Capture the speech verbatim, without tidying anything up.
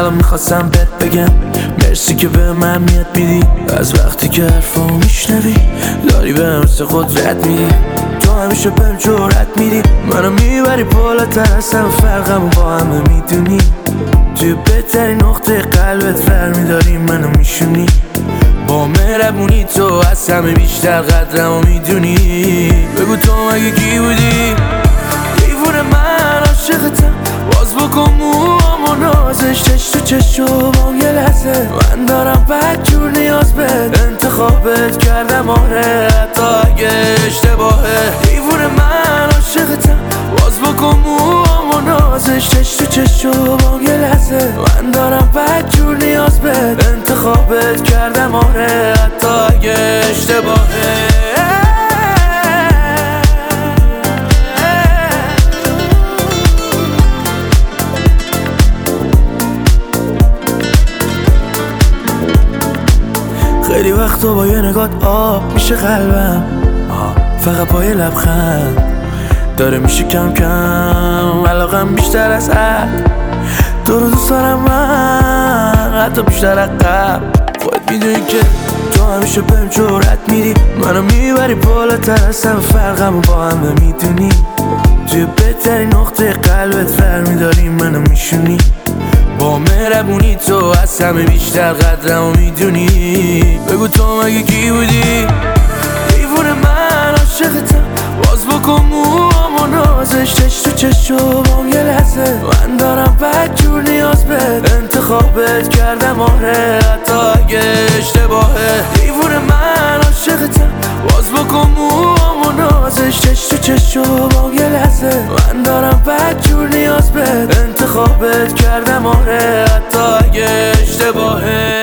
الان میخواستم بهت بگم مرسی که به من میاد میدی. از وقتی که حرفامو میشنوی داری به مثل قدرت میدی. تو همیشه بهم جرأت میدی، منو میبری بالاتر از همه، فرقمو با همه میدونی. توی بهترین نقطه قلبت برمیداری منو میشونی. با مهربونی تو از همه بیشتر قدرمو میدونی. بگو تو مگه کی بودی؟ دیوونه من عاشقتم، باز بکن موامو نازش چش تو چشم یه لحظه. من دارم بدجور نیاز بهت، انتخابت کردم آره حتی اگه اشتباهه. دیوونه من عاشقتم، باز بکن موامو نازش چش تو چشم یه لحظه. من دارم بدجور نیاز بهت، انتخابت کردم آره حتی اگه اشتباهه. خیلی وقتا با یه نگات آب میشه قلبم، فقط با یه لبخند داره میشه کم کم علاقم بیشتر از حد. تو رو دوست دارم من حتی بیشتر از قبل. خودت میدونی که تو همیشه بهم جرأت میدی، منو میبری بالاتر از همه، فرقمو با همه میدونی. توی بهترین نقطه قلبت برمیداری منو میشونی. با مهربونی تو از همه بیشتر قدرمو میدونی. بگو تو مگه کی بودی؟ دیوونه من عاشقتم، باز بکن موامو نازش چش تو چشم یه لحظه. من دارم بدجور نیاز بهت، انتخابت کردم آره حتی اگه اشتباهه. دیوونه من عاشقتم، باز بکن موامو نازش چش تو چشم یه لحظه. من دارم بدجور نیاز بهت، انتخابت کردم آره حتی اگه اشتباهه.